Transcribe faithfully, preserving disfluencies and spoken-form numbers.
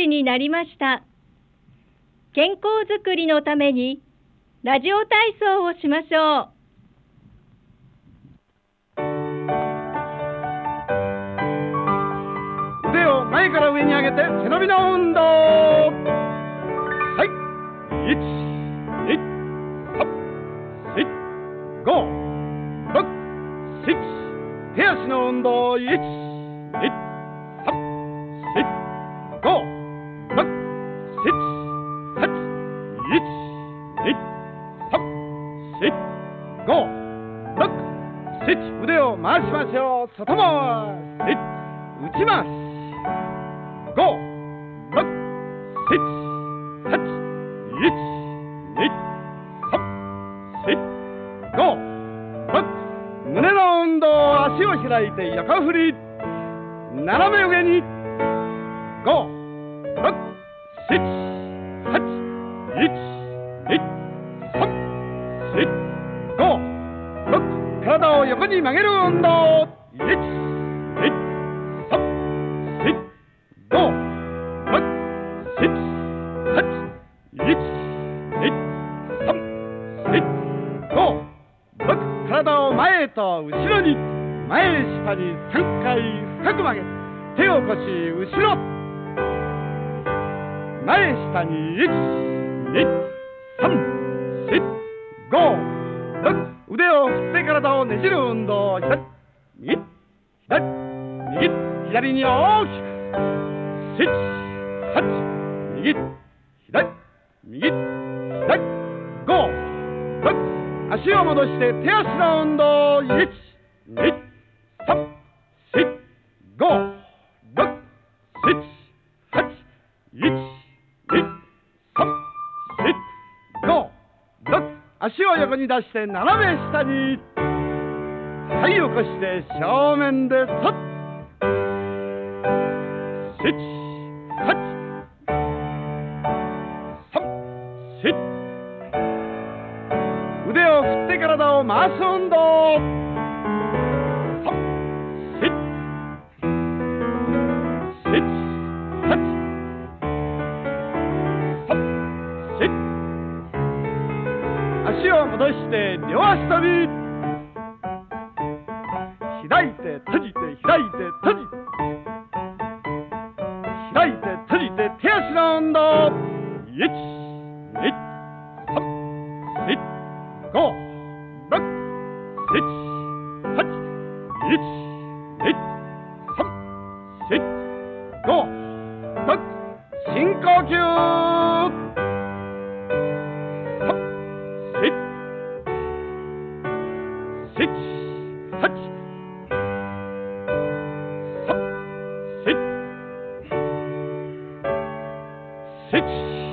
時になりました。健康づくりのためにラジオ体操をしましょう。 腕を前から上に上げて背伸びの運動。はい、いち、に、さん、し、ご、ろく、しち、手足の運動。いち、に、さん、し、ご、ろく、しち、はち、いち、に、さん、し、ご、ろく、しち、腕を回しましょう。外回し、内回し、ご、ろく、しち、はち、いち、に、さん、し、ご、ろく、胸の運動。足を開いて横振り、斜め上に、ご、ろく、しち、はち、いち、に、さん、し、ご、ろく、体を横に曲げる運動。いち、に、さん、し、ご、ろく、しち、はち、いち、に、さん、し、ご、ろく、体を前へと後ろに、前下にさんかい深く曲げ、手を腰後ろ、前下にいち、に、さん、し、ご、ろく、腕を振って体をねじる運動。左、右、左、右、左に大きく、しち、はち、右、左、右、左、ご、ろく、足を戻して手足の運動。いち、に、さん、し、ご、ろく、しち、はち、いち、に、さん、し、ご、ろく、足を横に出して斜め下に、はい、起こして正面でそっ、しち、はち、さん、し、腕を振って体を回す運動。さん、し、し、はち、さん、し、足を戻して両足跳び、開いて閉じて開いて閉じて開いて閉じて手足の運動。いち、に、さん、し、ご、ろく、しち、はち、いち、に、さん、し、ご、ろく、深呼吸。さん、し、し、はち、さん、し、しち、